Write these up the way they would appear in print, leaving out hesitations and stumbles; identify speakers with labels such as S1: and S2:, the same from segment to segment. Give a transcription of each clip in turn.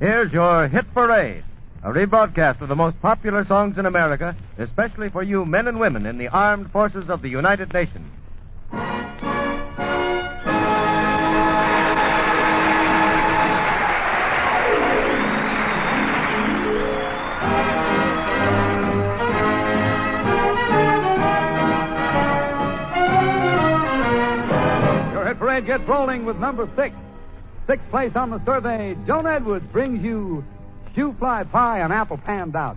S1: Here's your Hit Parade, a rebroadcast of the most popular songs in America, especially for you men and women in the armed forces of the United Nations.
S2: Your Hit Parade gets rolling with number 6. Sixth place on the survey, Joan Edwards brings you Shoe Fly Pie and Apple Pan Dowdy.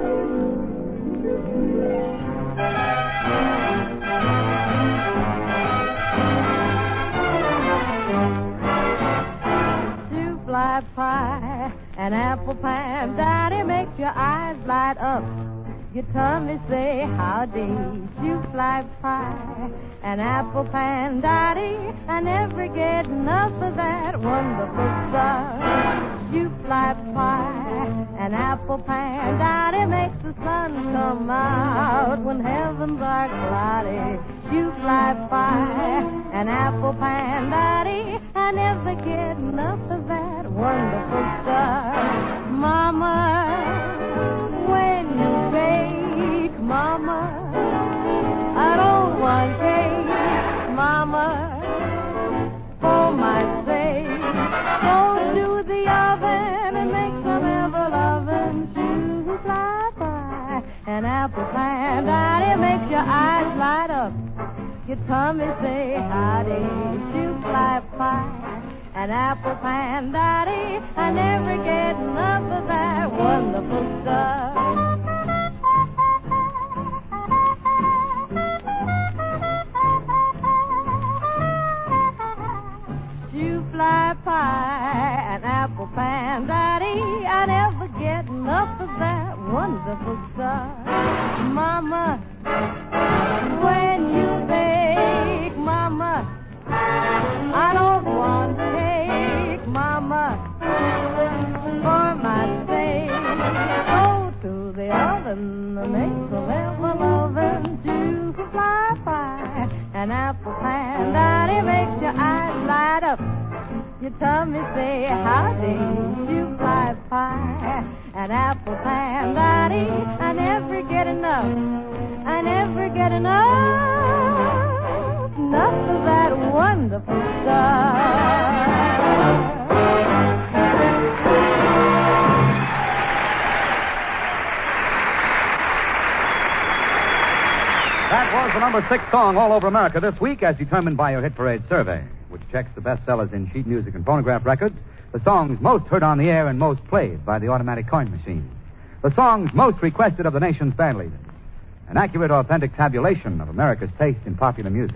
S3: Shoe Fly Pie and Apple Pan Dowdy makes your eyes light up. Your tummy say howdy. Shoe Fly Pie and Apple Pan Dowdy. I never get enough of that wonderful stuff. Shoe Fly Pie and Apple Pan Dowdy makes the sun come out when heavens are cloudy. Shoe Fly Pie and Apple Pan Dowdy. I never get enough of that wonderful stuff. Mama, when you bake, Mama, I don't want cake, Mama, for my sake. Go to the oven and make some ever-loving Shoe Fly Pie and Apple Pan Dowdy makes your eyes light up. Your tummy say howdy. Shoe Fly Pie and Apple Pan Dowdy. I never get enough of that wonderful stuff. Shoe Fly Pie and Apple Pan Dowdy. I never get enough of that wonderful stuff. Mama, when you bake, Mama, I don't want cake, Mama, for my sake. Go to the oven and make some ever-loving Shoe Fly Pie and Apple Pan Dowdy makes your eyes light up. Your tummy say howdy. Shoe Fly Pie and Apple Pan Dowdy. I never get enough. I never get enough of that wonderful stuff.
S2: That was the number 6 song all over America this week, as determined by your Hit Parade survey, which checks the bestsellers in sheet music and phonograph records, the songs most heard on the air and most played by the automatic coin machine, the songs most requested of the nation's band leaders, an accurate, authentic tabulation of America's taste in popular music.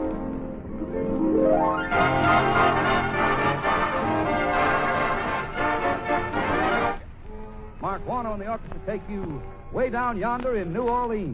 S2: Mark Warner and the orchestra take you way down yonder in New Orleans.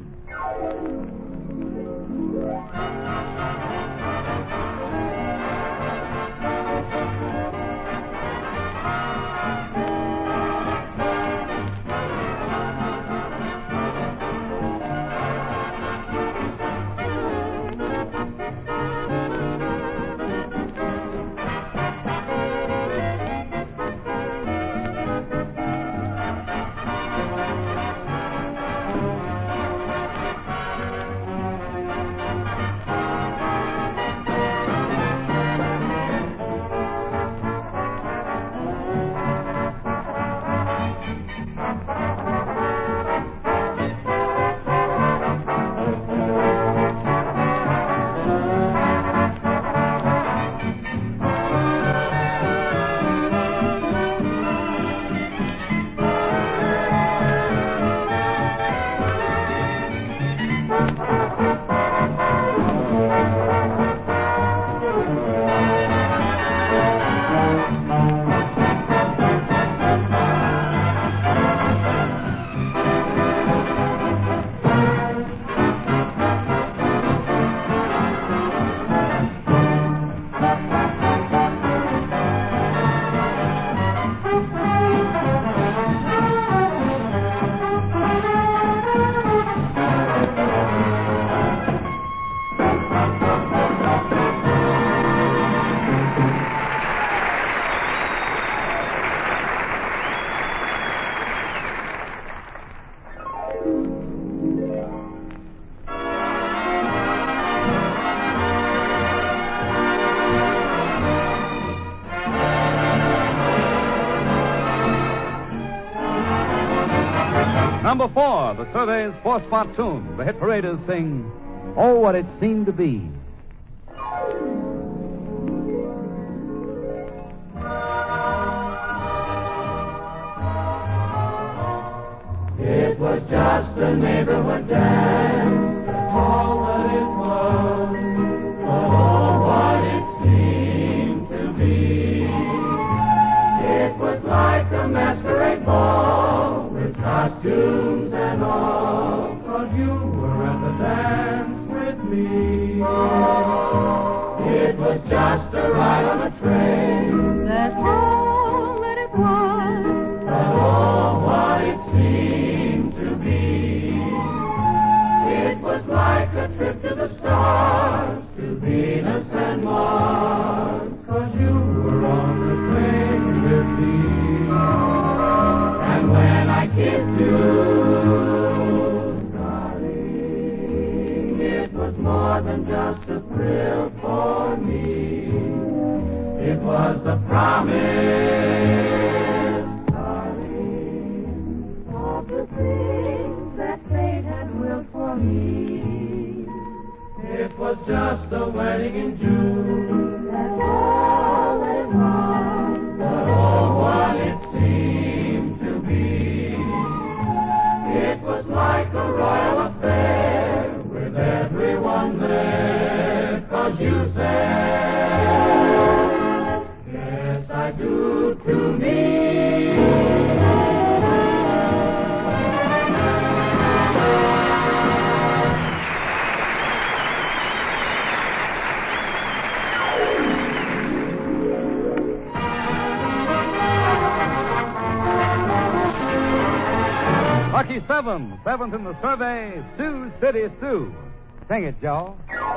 S2: number 4, the survey's 4-spot tune. The hit paraders sing, Oh, What It Seemed to Be.
S4: It was just a neighborhood dance, that's all that it was. Oh, what it seemed to be. It was like a masquerade ball with costumes and all, 'cause you were at the dance with me. It was just a ride on a train,
S3: That's all that it was.
S4: but oh, what it seemed to be. It was like a trip to the stars, to Venus and Mars, 'cause you were on the train with me. And when I kissed you, darling, it was more than just a thrill for me. It was the promise, darling,
S3: Of the things that fate had willed for me.
S4: it was just a wedding in June.
S3: That's all that it was.
S4: But oh, what it seemed to be. It was like a royal affair with everyone there. 'Cause you said, yes, I do to me.
S2: Lucky 7, 7th in the survey, Sioux City Sue. Sing it, Joe.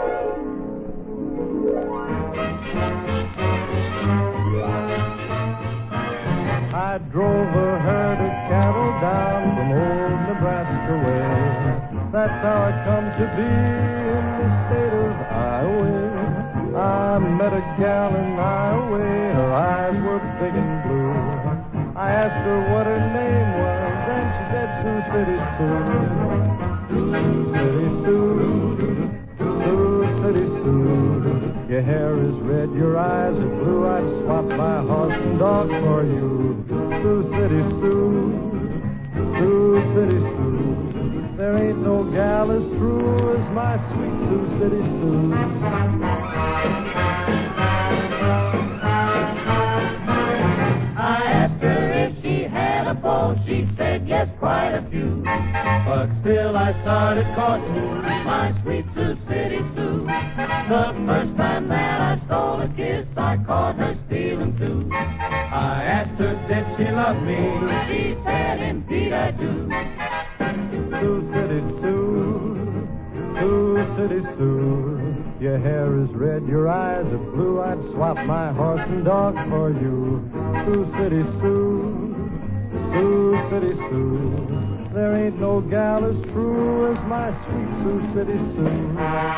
S5: I drove a herd of cattle down from old Nebraska way. That's how I come to be in the state of Iowa. I met a gal in Iowa, her eyes were big and blue. I asked her what her name was, and she said Sioux City Sue. Sioux City Sue, Sioux City Sue. Your hair is red, your eyes are blue. I'd swap my horse and dog for you. Sioux City Sue, Sioux City Sue. There ain't no gal as true as my sweet Sioux City Sue.
S4: I asked her if she had a beau. She said yes, quite a few. But still I started courting my sweet Sioux City Sue. The first time that I stole a kiss, I caught her stealing too. I asked her, did she love me? She said, indeed I do.
S5: Sioux City Sue, Sioux City Sue. Your hair is red, your eyes are blue. I'd swap my horse and dog for you. Sioux City Sue, Sioux City Sue. There ain't no gal as true as my sweet Sioux City Sue.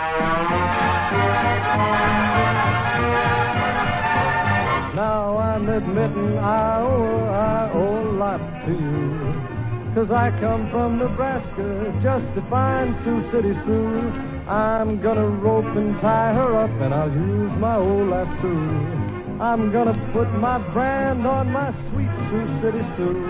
S5: Now I'm admitting I owe a lot to you. 'Cause I come from Nebraska just to find Sioux City Sue. I'm gonna rope and tie her up, and I'll use my old lasso. I'm gonna put my brand on my sweet Sioux City Sue.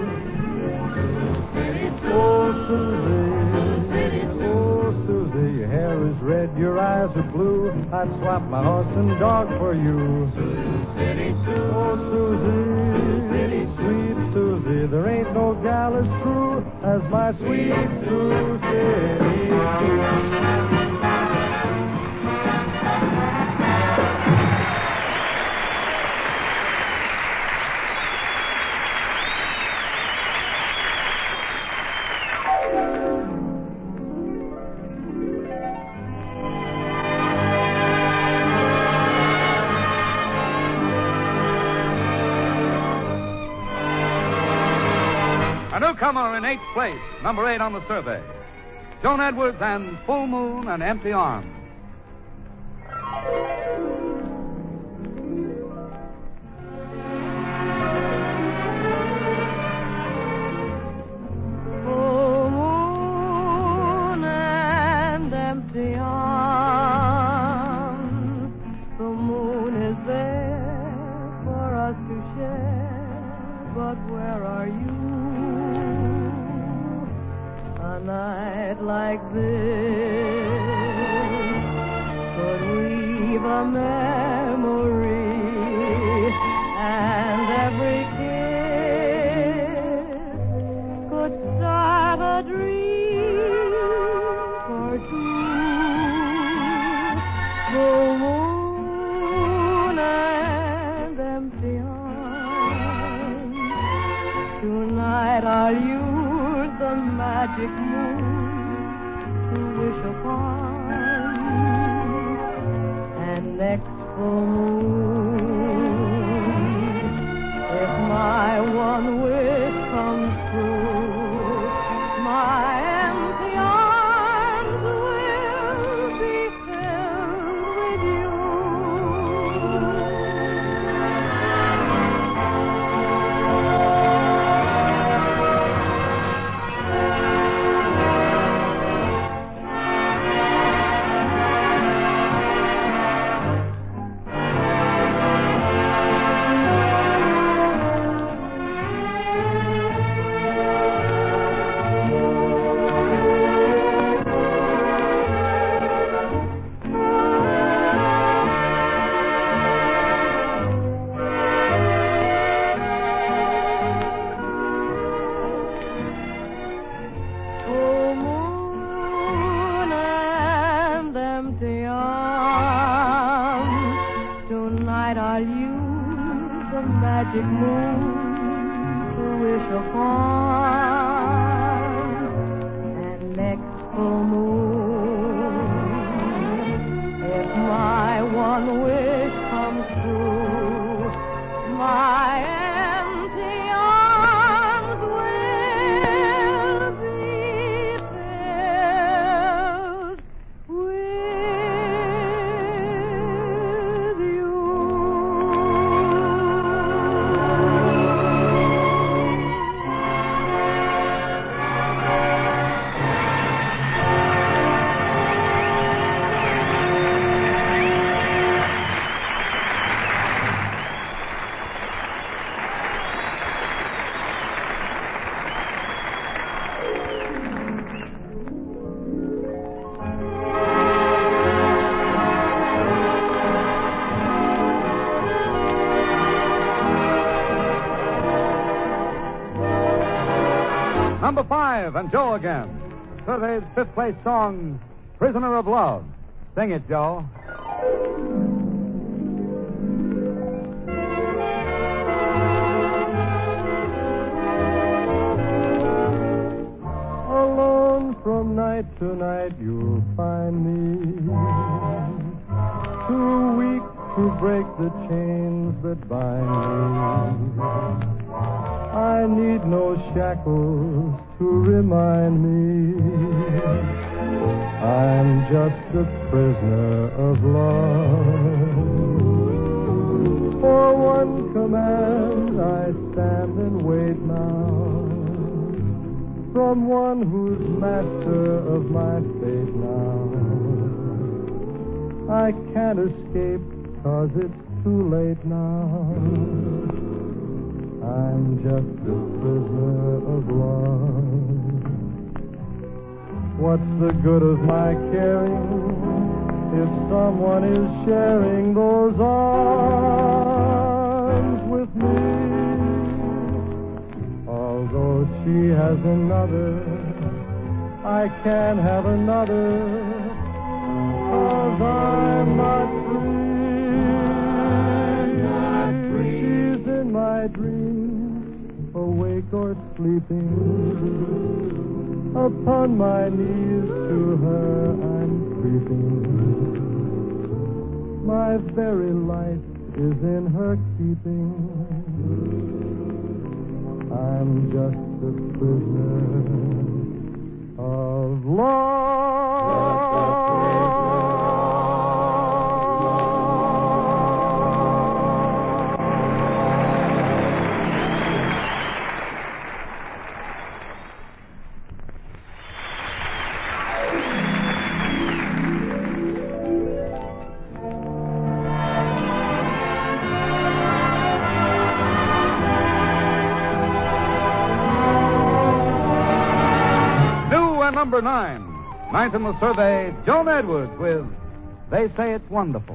S5: Oh, Susie, oh, Susie, your hair is red, your eyes are blue. I'd swap my horse and dog for you. Oh, Susie, sweet Susie, there ain't no gal as true as my sweet Sioux City Sue.
S2: A newcomer in 8th place, number 8 on the survey. Joan Edwards and Full Moon and Empty Arms.
S3: Full are you? A night like this could weave a memory, and every kiss could start a dream for two. The moon and empty arms. Tonight I'll use the magic moon to wish upon. And next full moon, if my one wish comes true, my empty arms will be filled with you. Full moon and empty arms. Tonight I'll use the magic moon to wish upon. And next full moon, if my one wish comes true, my empty arms will be filled with you.
S2: Number 5, and Joe again. Survey's fifth place song, Prisoner of Love. Sing it, Joe.
S5: Alone from night to night you'll find me, too weak to break the chains that bind me. I need no shackles to remind me I'm just a prisoner of love. For one command I stand and wait now, from one who's master of my fate now. I can't escape 'cause it's too late now. I'm just a prisoner of love. What's the good of my caring if someone is sharing those arms with me? Although she has another, I can't have another, 'cause I'm not free. She's in my dreams, awake or sleeping. Upon my knees to her I'm creeping. My very life is in her keeping. I'm just a prisoner of
S2: number 9. Ninth in the survey, Joan Edwards with They Say It's Wonderful.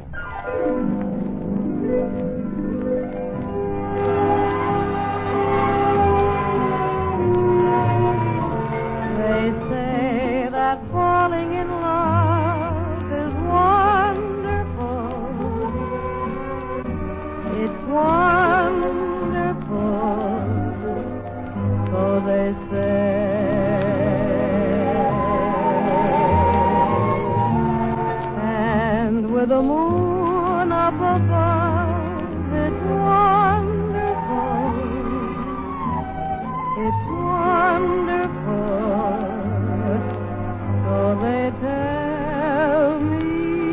S3: They say that falling in love is wonderful. It's wonderful, so they say. And with the moon up above, it's wonderful. It's wonderful, so they tell me.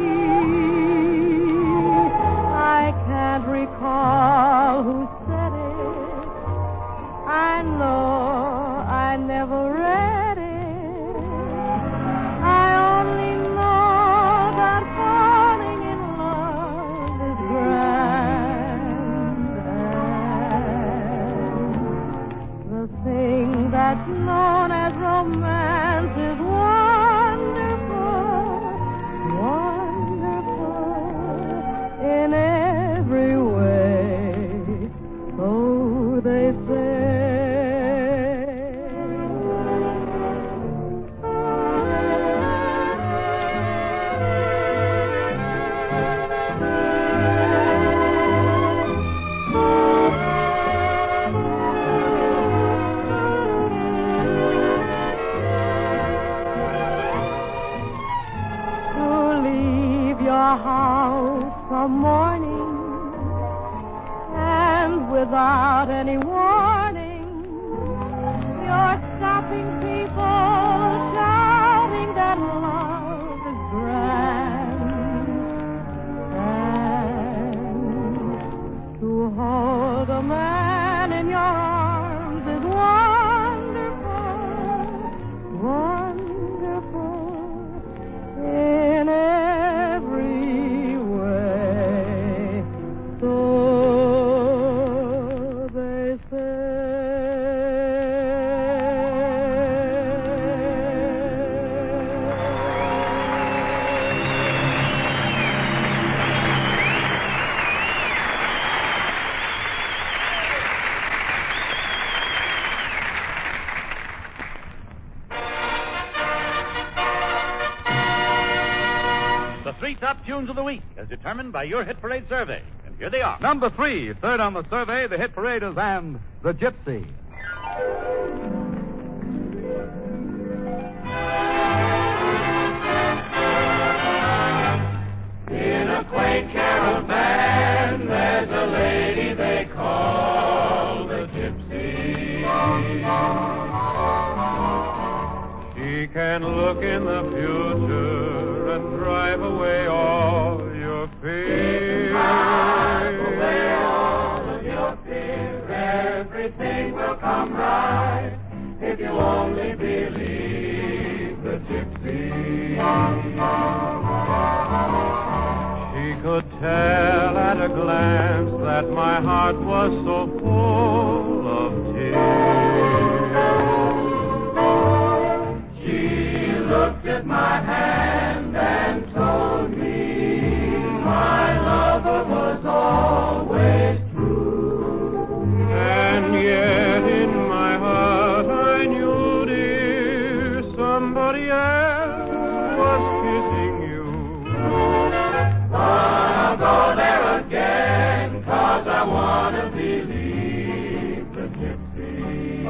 S3: I can't recall who said it. I know I never read it. I only know that falling in love is grand. And the thing that's known as romance is wonderful, wonderful in every way, so they say. To leave your house from morning and without any warning, you're stopping people shouting that love is grand. And to hold a man in your arms is wonderful, wonderful in every way, so they
S6: The 3 top tunes of the week, as determined by your Hit Parade survey. And here they are.
S2: Number 3, third on the survey, the Hit Paraders and The Gypsy.
S4: In a quaint caravan, there's a lady they call the Gypsy.
S5: She can look in the future and drive away all your fears.
S4: Drive away all of your fears. Everything will come right if you only believe the Gypsy.
S5: She could tell at a glance that my heart was so full of tears.
S4: She looked at my hand and told me my lover was always true.
S5: And yet in my heart I knew, dear, somebody else was kissing you.
S4: I'll go there again, 'cause I want to believe the Gypsy.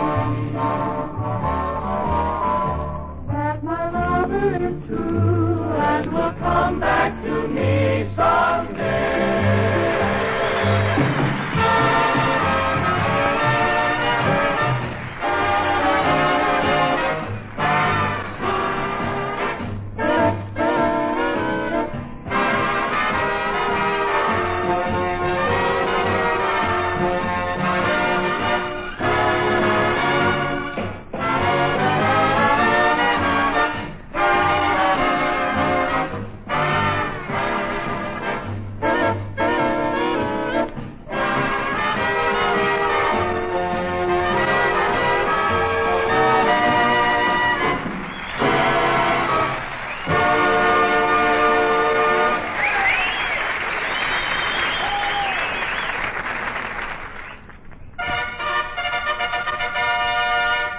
S4: That my lover is true and will come back to me someday.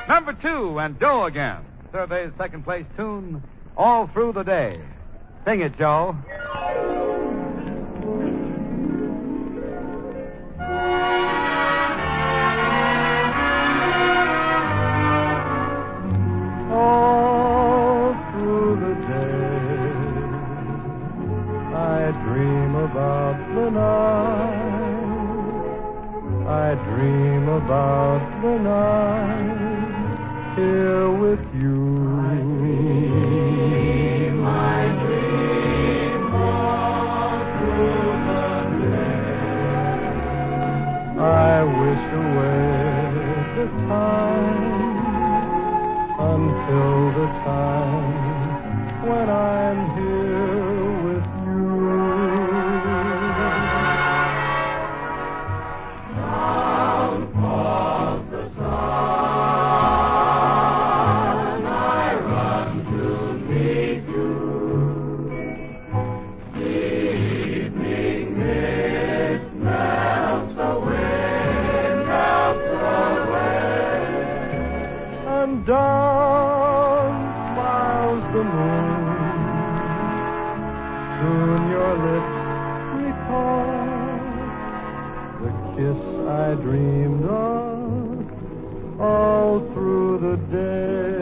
S2: Number 2, and Joe again. Survey's second place tune, All Through the Day. Sing it, Joe.
S5: All through the day, I dream about the night. I dream about the night here with you. I dream all through the day. I wish away the time until the time when I'm here with you. Down falls the sun, I run to meet you. The evening mist melts away, melts away, and down smiles the moon. Soon your lips recall the kiss I dreamed of all through the day.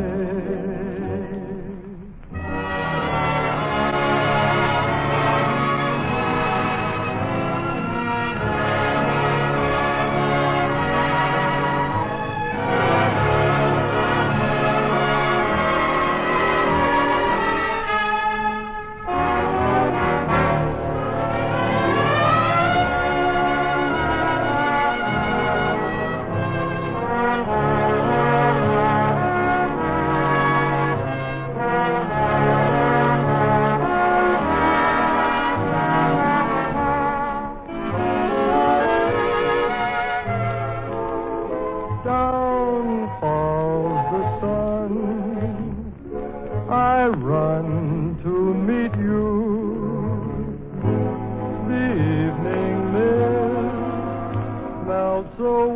S5: Down falls the sun, I run to meet you. The evening mist melts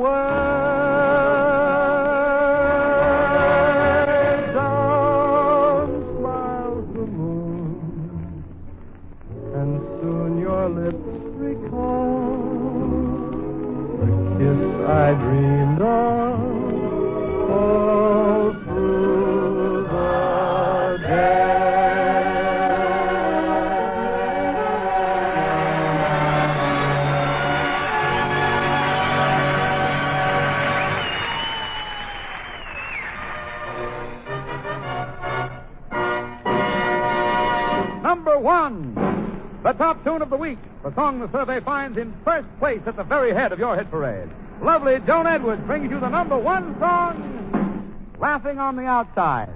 S5: away. Down smiles the moon, and soon your lips recall the kiss I dreamed of all through the day.
S2: Number 1, the top tune of the week. The song the survey finds in first place at the very head of your hit parade. Lovely Joan Edwards brings you the number 1 song, Laughing on the Outside.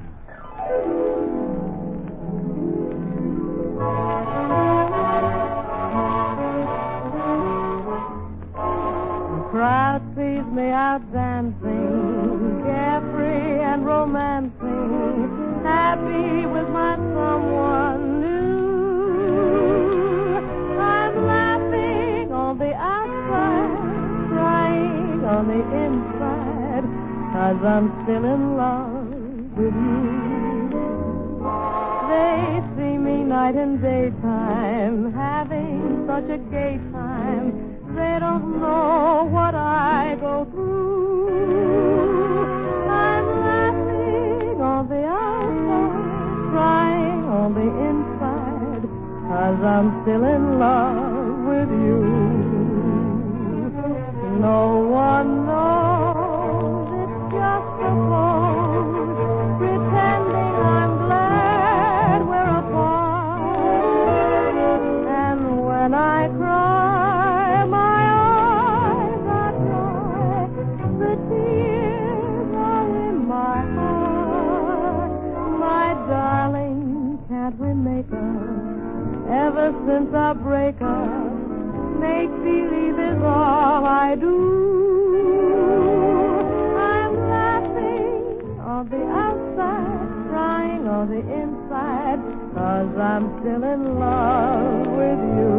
S3: The crowd sees me out dancing, carefree and romancing, happy with my someone new. I'm laughing on the outside, crying on the inside, 'cause I'm still in love with you. They see me night and daytime, having such a gay time. They don't know what I go through. I'm laughing on the outside, crying on the inside, 'cause I'm still in love with you. No one knows it's just a pose, pretending I'm glad we're apart. And when I cry, my eyes are dry, the tears are in my heart. My darling, can't we make up? Ever since our breakup, make believe is all I do. I'm laughing on the outside, crying on the inside, 'cause I'm still in love with you.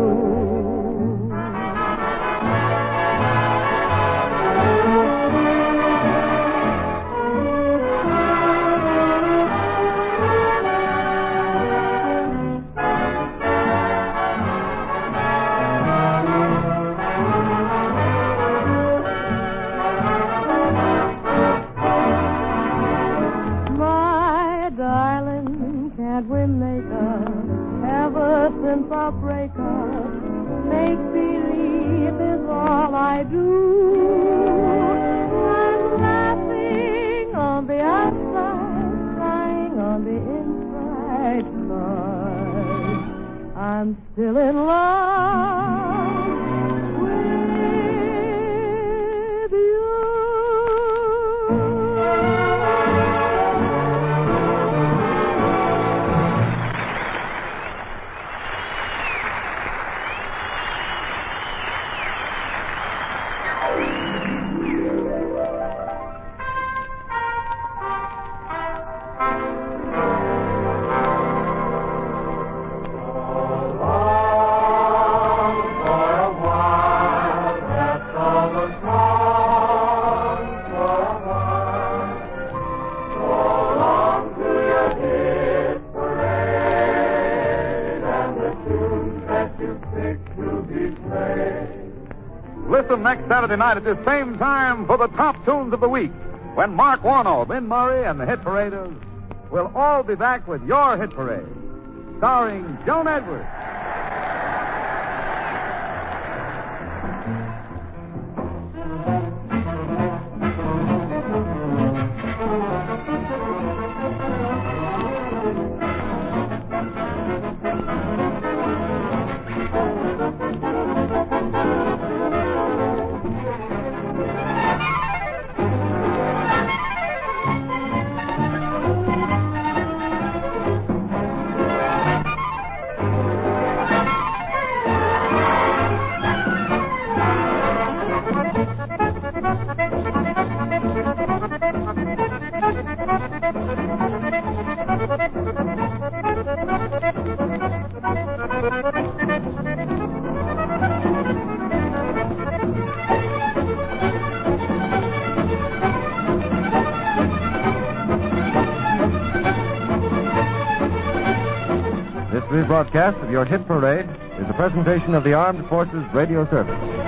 S3: I'm still in love with you.
S7: Listen next Saturday night at this same time for the top tunes of the week, when Mark Warnow, Lynn Murray, and the Hit Paraders will all be back with your Hit Parade, starring Joan Edwards.
S1: This rebroadcast of your Hit Parade is a presentation of the Armed Forces Radio Service.